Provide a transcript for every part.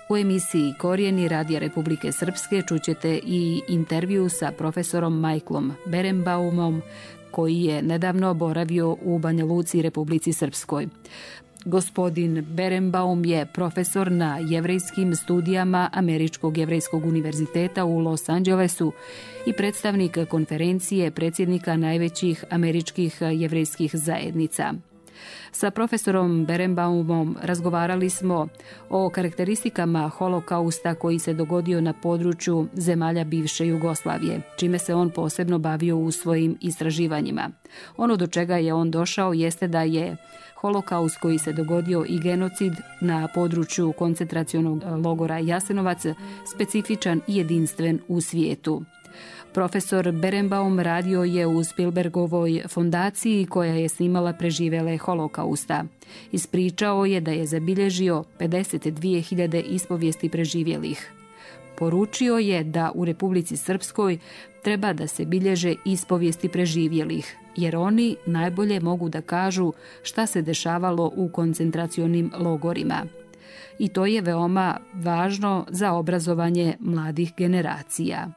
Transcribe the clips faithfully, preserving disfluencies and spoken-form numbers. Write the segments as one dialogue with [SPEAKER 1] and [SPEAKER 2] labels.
[SPEAKER 1] U emisiji Korijeni Radija Republike Srpske čućete i intervju sa profesorom Michaelom Berenbaumom, koji je nedavno boravio u Banja Luci, Republici Srpskoj. Gospodin Berenbaum je profesor na jevrejskim studijama Američkog jevrejskog univerziteta u Los Angelesu i predstavnik konferencije predsjednika najvećih američkih jevrejskih zajednica. Sa profesorom Berenbaumom razgovarali smo o karakteristikama holokausta koji se dogodio na području zemalja bivše Jugoslavije, čime se on posebno bavio u svojim istraživanjima. Ono do čega je on došao jeste da je holokaust koji se dogodio i genocid na području koncentracionog logora Jasenovac specifičan i jedinstven u svijetu. Profesor Berenbaum radio je u Spielbergovoj fondaciji koja je snimala preživele holokausta. Ispričao je da je zabilježio pedeset dvije hiljade ispovijesti preživjelih. Poručio je da u Republici Srpskoj treba da se bilježe ispovijesti preživjelih, jer oni najbolje mogu da kažu šta se dešavalo u koncentracionim logorima. I to je veoma važno za obrazovanje mladih generacija.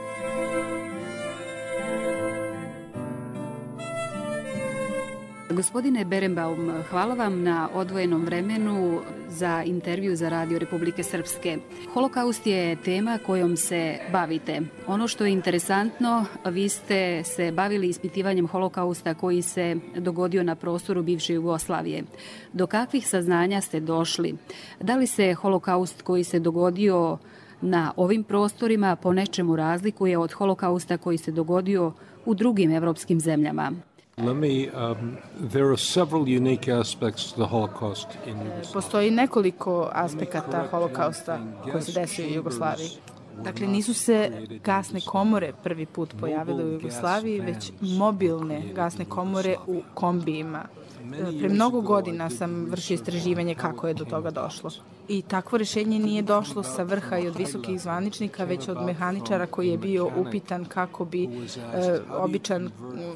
[SPEAKER 1] Gospodine Berenbaum, hvala vam na odvojenom vremenu za intervju za Radio Republike Srpske. Holokaust je tema kojom se bavite. Ono što je interesantno, vi ste se bavili ispitivanjem holokausta koji se dogodio na prostoru bivše Jugoslavije. Do kakvih saznanja ste došli? Da li se holokaust koji se dogodio na ovim prostorima po nečemu razlikuje od holokausta koji se dogodio u drugim evropskim zemljama?
[SPEAKER 2] Let me, um, there are several unique aspects to the Holocaust in Yugoslavia.
[SPEAKER 3] Postoji nekoliko aspekata holokausta koji se desio u Jugoslaviji. Dakle, nisu se gasne komore prvi put pojavile u Jugoslaviji, već mobilne gasne komore u kombijima. Pre mnogo godina sam vršio istraživanje kako je do toga došlo. I takvo rješenje nije došlo sa vrha i od visokih zvaničnika, već od mehaničara koji je bio upitan kako bi e, običan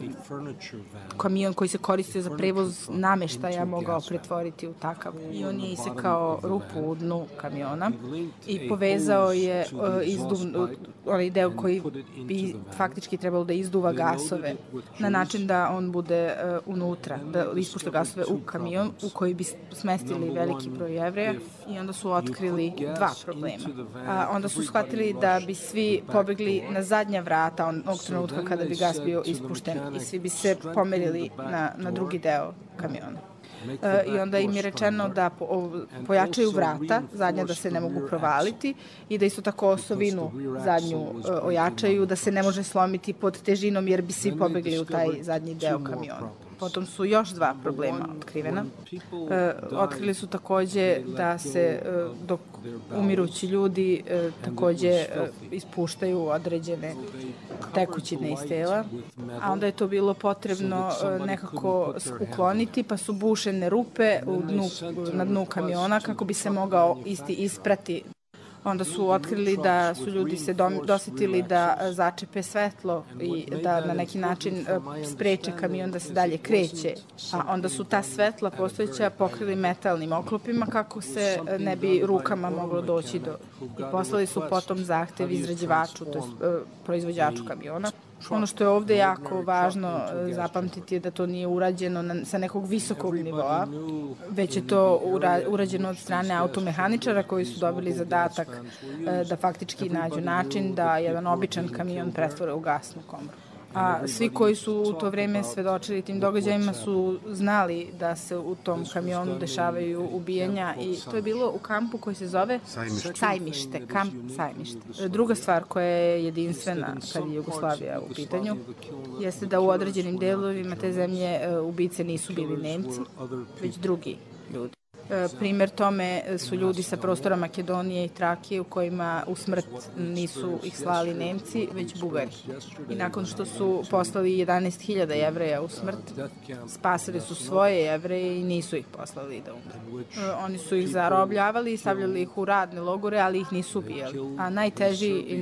[SPEAKER 3] kamion koji se koristio za prevoz nameštaja mogao pretvoriti u takav. I on je isekao rupu u dnu kamiona i povezao je e, izduv, onaj deo koji bi faktički trebalo da izduva gasove na način da on bude e, unutra, da ispušta gasove u kamion u koji bi smestili veliki broj Jevreja. I onda su otkrili dva problema. A onda su shvatili da bi svi pobegli na zadnja vrata onog trenutka kada bi gas bio ispušten i svi bi se pomerili na, na drugi deo kamiona. E, I onda im je rečeno da po, pojačaju vrata, zadnja da se ne mogu provaliti i da isto tako osovinu zadnju e, ojačaju, da se ne može slomiti pod težinom jer bi svi pobegli u taj zadnji deo kamiona. Potom su još dva problema otkrivena. E, otkrili su takođe da se e, dok umirući ljudi e, takođe e, ispuštaju određene tekućine iz tela, a onda je to bilo potrebno e, nekako ukloniti, pa su bušene rupe u dnu, na dnu kamiona kako bi se mogao isti isprati. Onda su otkrili da su ljudi se dosjetili da začepe svetlo i da na neki način spreče kamion da se dalje kreće. A onda su ta svetla postojeća pokrili metalnim oklopima kako se ne bi rukama moglo doći do... I poslali su potom zahtev izrađivaču, to je proizvođaču kamiona. Ono što je ovde jako važno zapamtiti je da to nije urađeno na, sa nekog visokog nivoa, već je to ura, urađeno od strane automehaničara koji su dobili zadatak da faktički nađu način da jedan običan kamion pretvore u gasnu komoru. A svi koji su u to vreme svedočili tim događajima su znali da se u tom kamionu dešavaju ubijanja i to je bilo u kampu koji se zove Sajmište, Sajmište kamp Sajmište. Druga stvar koja je jedinstvena kad je Jugoslavija u pitanju jeste da u određenim delovima te zemlje ubice nisu bili Nemci, već drugi ljudi. Primer tome su ljudi sa prostora Makedonije i Trakije u kojima u smrt nisu ih slali Nemci, već Bugari. I nakon što su poslali jedanaest hiljada Jevreja u smrt, spasili su svoje Jevreje i nisu ih poslali da umre. Oni su ih zarobljavali i stavljali ih u radne logore, ali ih nisu ubijali. A najteži i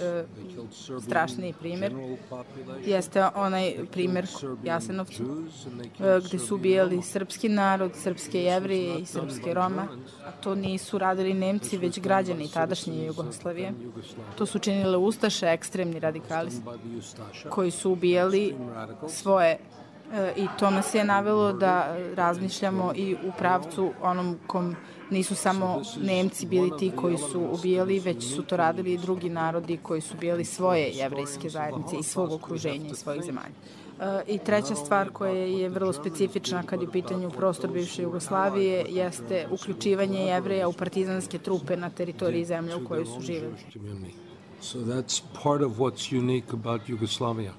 [SPEAKER 3] najstrašniji primjer jeste onaj primjer Jasenovcu, gde su ubijali srpski narod, srpske Jevreje i Srpske, Roma, a to nisu radili Nemci, već građani tadašnje Jugoslavije. To su činile ustaše, ekstremni radikali, koji su ubijali svoje. I to nas je navelo da razmišljamo i u pravcu onom kom nisu samo Nemci bili ti koji su ubijali, već su to radili i drugi narodi koji su ubijali svoje jevrejske zajednice i svog okruženja i svojih zemalja. I treća stvar koja je vrlo specifična kad je u pitanju prostor bivše Jugoslavije jeste uključivanje Jevreja u partizanske trupe na teritoriji zemlje u kojoj su živeli.
[SPEAKER 2] So that's part of what's unique about Yugoslavia.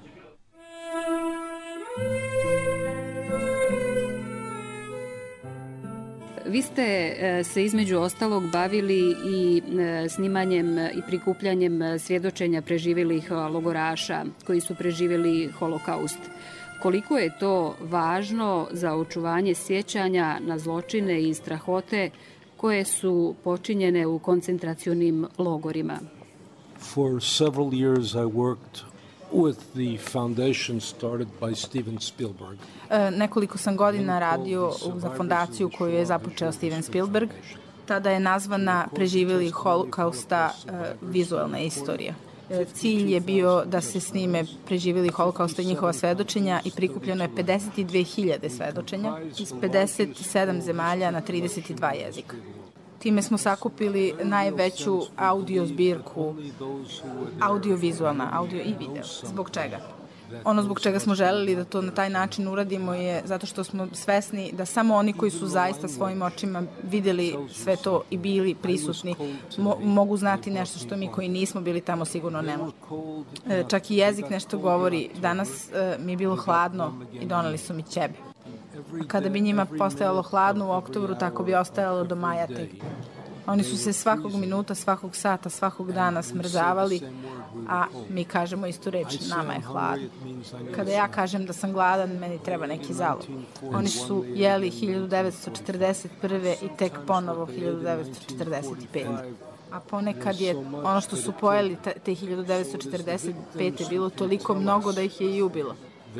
[SPEAKER 1] Vi ste se između ostalog bavili i snimanjem i prikupljanjem svjedočenja preživjelih logoraša koji su preživjeli holokaust. Koliko je to važno za očuvanje sjećanja na zločine i strahote koje su počinjene u koncentracionim logorima?
[SPEAKER 2] For several years I worked with the foundation started by Steven Spielberg.
[SPEAKER 3] E, nekoliko sam godina radio za fondaciju koju je započeo Steven Spielberg. Tada je nazvana Preživjeli holokausta e, vizualna istorija. E, cilj je bio da se snime preživjeli holokausta i njihova svedočenja i prikupljeno je pedeset dve hiljade svedočenja iz pedeset sedam zemalja na trideset dva jezika. Time smo sakupili najveću audio zbirku, audio-vizualna, audio i video. Zbog čega? Ono zbog čega smo želeli da to na taj način uradimo je zato što smo svesni da samo oni koji su zaista svojim očima videli sve to i bili prisutni mo- mogu znati nešto što mi koji nismo bili tamo sigurno ne mogu. E, čak i jezik nešto govori. Danas e, mi je bilo hladno i doneli su mi ćebe. A kada bi njima postajalo hladno u oktobru, tako bi ostajalo do maja tek. Oni su se svakog minuta, svakog sata, svakog dana smrzavali, a mi kažemo istu reč, nama je hladno. Kada ja kažem da sam gladan, meni treba neki zalog. Oni su jeli hiljadu devetsto četrdeset prve i tek ponovo hiljadu devetsto četrdeset pete. A ponekad je ono što su pojeli te hiljadu devetsto četrdeset pete bilo toliko mnogo da ih je i ubilo.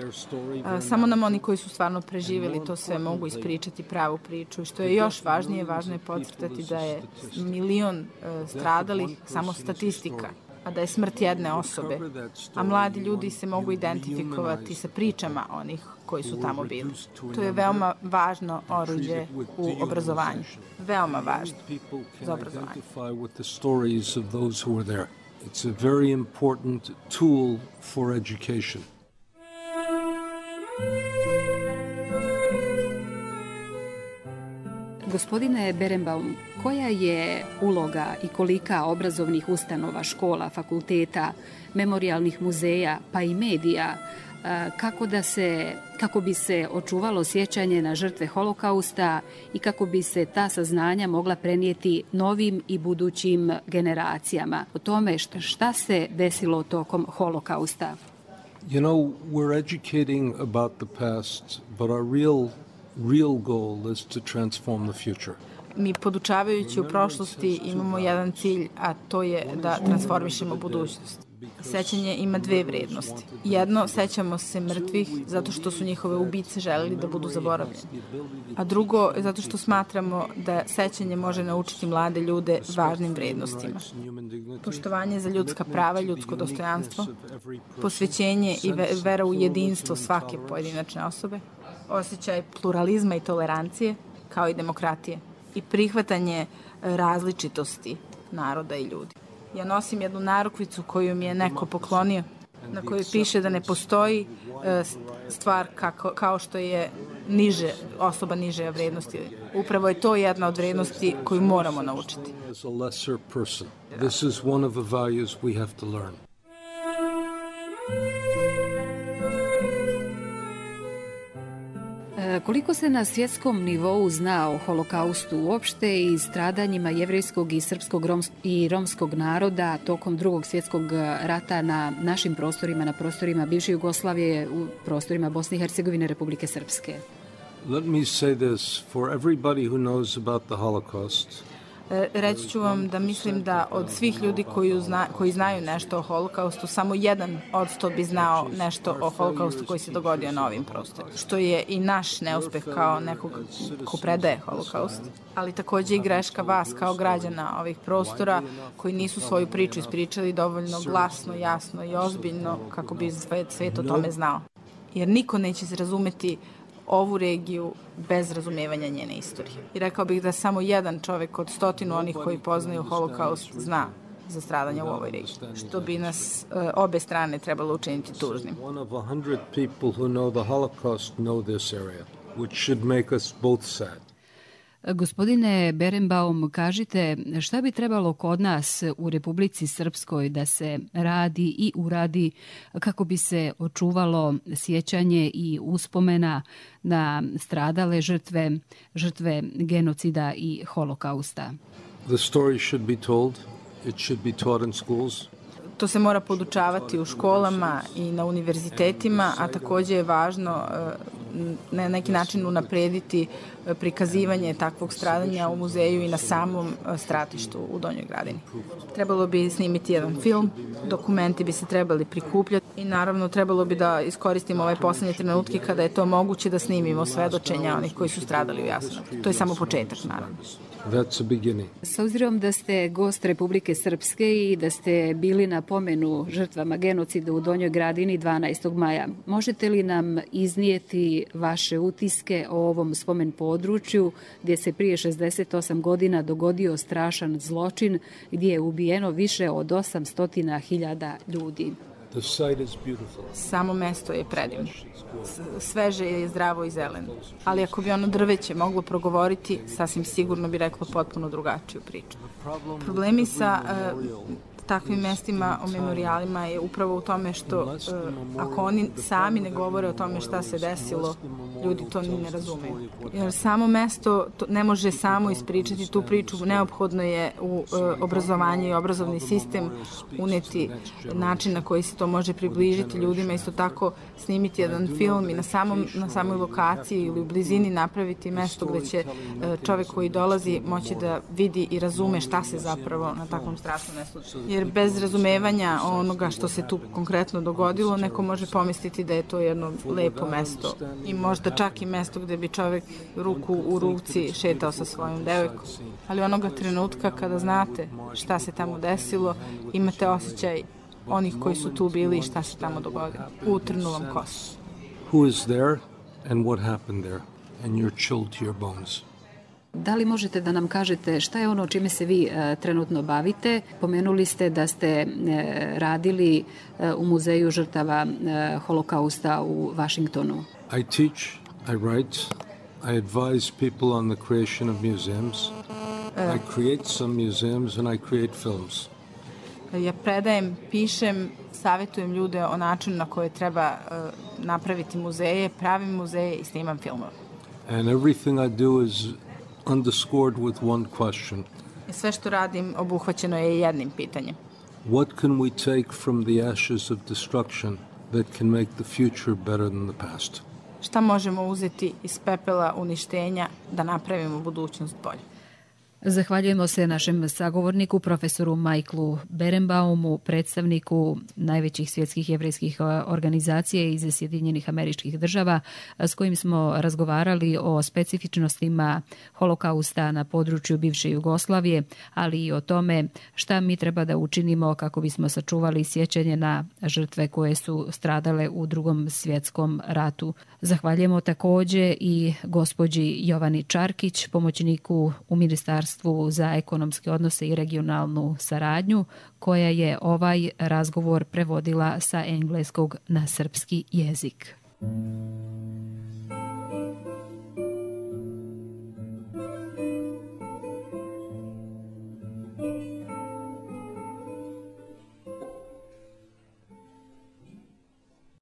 [SPEAKER 3] Samo nam oni koji su stvarno preživjeli to sve mogu ispričati pravu priču. I što je još važnije, važno je podcrtati da je milion stradalih samo statistika, a da je smrt jedne osobe. A mladi ljudi se mogu identifikovati sa pričama onih koji su tamo bili. To je veoma važno oruđe u obrazovanju. Veoma važno za obrazovanje.
[SPEAKER 2] It's a very important tool for education.
[SPEAKER 1] Gospodine Berenbaum, koja je uloga i kolika obrazovnih ustanova, škola, fakulteta, memorijalnih muzeja, pa i medija, kako, da se, kako bi se očuvalo sjećanje na žrtve holokausta i kako bi se ta saznanja mogla prenijeti novim i budućim generacijama o tome šta se desilo tokom holokausta?
[SPEAKER 2] You know, we're educating about the past, but our real real goal is to transform the future.
[SPEAKER 3] Mi podučavajući u prošlosti imamo jedan cilj, a to je da transformišemo budućnost. Sećanje ima dve vrednosti. Jedno, sećamo se mrtvih zato što su njihove ubice želeli da budu zaboravljeni. A drugo, zato što smatramo da sećanje može naučiti mlade ljude važnim vrednostima. Poštovanje za ljudska prava, ljudsko dostojanstvo, posvećenje i vera u jedinstvo svake pojedinačne osobe, osjećaj pluralizma i tolerancije, kao i demokratije, i prihvatanje različitosti naroda i ljudi. Ja nosim jednu narukvicu koju mi je neko poklonio, na kojoj piše da ne postoji stvar kako, kao što je niže, osoba niže vrednosti. Upravo je to jedna od vrednosti koju moramo naučiti.
[SPEAKER 2] This is one of the values we have to learn.
[SPEAKER 1] Koliko se na svjetskom nivou zna o holokaustu uopšte i stradanjima jevrejskog i srpskog i romskog naroda tokom drugog svjetskog rata na našim prostorima, na prostorima bivše Jugoslavije, u prostorima Bosne i Hercegovine, Republike Srpske?
[SPEAKER 2] Let me say this, for everybody who knows about the Holocaust,
[SPEAKER 3] Reći ću vam da mislim da od svih ljudi koji, zna, koji znaju nešto o holokaustu, samo jedan od sto bi znao nešto o holokaustu koji se dogodio na ovim prostorima. Što je i naš neuspeh kao nekog ko predaje holokaust, ali takođe i greška vas kao građana ovih prostora koji nisu svoju priču ispričali dovoljno glasno, jasno i ozbiljno kako bi svet, svet o tome znao. Jer niko neće se razumeti ovu regiju bez razumevanja njene istorije. I rekao bih da samo jedan čovek od stotinu onih koji poznaju holokaust zna za stradanja u ovoj regiji, što bi nas uh, obe strane trebalo učiniti tužnim.
[SPEAKER 2] One of a hundred people who know the Holocaust know this area, which should make us both sad.
[SPEAKER 1] Gospodine Berenbaum, kažite šta bi trebalo kod nas u Republici Srpskoj da se radi i uradi kako bi se očuvalo sjećanje i uspomena na stradale žrtve, žrtve genocida i holokausta?
[SPEAKER 2] The story should be told. It should be taught in schools.
[SPEAKER 3] To se mora podučavati u školama i na univerzitetima, a takođe je važno na neki način unaprediti prikazivanje takvog stradanja u muzeju i na samom stratištu u Donjoj Gradini. Trebalo bi snimiti jedan film, dokumenti bi se trebali prikupljati i naravno trebalo bi da iskoristimo ove poslednje trenutke kada je to moguće da snimimo svedočenja onih koji su stradali u Jasenovcu. To je samo početak, naravno.
[SPEAKER 2] That's a beginning.
[SPEAKER 1] S obzirom da ste gost Republike Srpske i da ste bili na pomenu žrtvama genocida u Donjoj Gradini dvanaestog maja, možete li nam iznijeti vaše utiske o ovom spomen području gdje se prije šezdeset osam godina dogodio strašan zločin gdje je ubijeno više od osamsto hiljada ljudi?
[SPEAKER 2] The site is beautiful.
[SPEAKER 3] Samo mesto je predivno. Sveže je, zdravo i zeleno. Ali ako bi ono drveće moglo progovoriti, sasvim sigurno bi reklo potpuno drugačiju priču. Problemi sa uh, takvim mestima o memorialima je upravo u tome što uh, ako oni sami ne govore o tome šta se desilo, ljudi to ni ne razumeju. Jer samo mesto to ne može samo ispričati tu priču, neophodno je u uh, obrazovanje i obrazovni sistem uneti način na koji se to može približiti ljudima, isto tako snimiti jedan film i na, samom, na samoj lokaciji ili u blizini napraviti mesto gde će uh, čovek koji dolazi moći da vidi i razume šta se zapravo na takvom strašnom mestu. Jer bez razumevanja onoga što se tu konkretno dogodilo, neko može pomisliti da je to jedno lepo mesto i možda čak i mesto gde bi čovek ruku u ruci šetao sa svojom devojkom. Ali onoga trenutka kada znate šta se tamo desilo, imate osjećaj onih koji su tu bili i šta se tamo dogodilo. Utrnu vam kosu.
[SPEAKER 2] Who is there and what happened there? And you're chilled to your bones.
[SPEAKER 1] Da li možete da nam kažete šta je ono čime se vi e, trenutno bavite? Pomenuli ste da ste e, radili e, u Muzeju žrtava e, holokausta u Vašingtonu.
[SPEAKER 2] I teach, I write, I advise people on the creation of museums. I create some museums and I create films.
[SPEAKER 3] Ja predajem, pišem, savjetujem ljude o načinu na koje treba uh, napraviti muzeje, pravim muzeje i snimam filmove.
[SPEAKER 2] And everything I do is underscored with one question.
[SPEAKER 3] Sve što radim obuhvaćeno je jednim pitanjem.
[SPEAKER 2] What can we take from the ashes of destruction that can make the future better than the past?
[SPEAKER 3] Šta možemo uzeti iz pepela uništenja da napravimo budućnost bolje?
[SPEAKER 1] Zahvaljujemo se našem sagovorniku, profesoru Michaelu Berenbaumu, predstavniku najvećih svjetskih jevrejskih organizacija iz Sjedinjenih Američkih Država, s kojim smo razgovarali o specifičnostima holokausta na području bivše Jugoslavije, ali i o tome šta mi treba da učinimo kako bismo sačuvali sjećanje na žrtve koje su stradale u Drugom svjetskom ratu. Zahvaljujemo također i gospođi Jovani Čarkić, pomoćniku u Ministarstvu za ekonomske odnose i regionalnu saradnju, koja je ovaj razgovor prevodila sa engleskog na srpski jezik.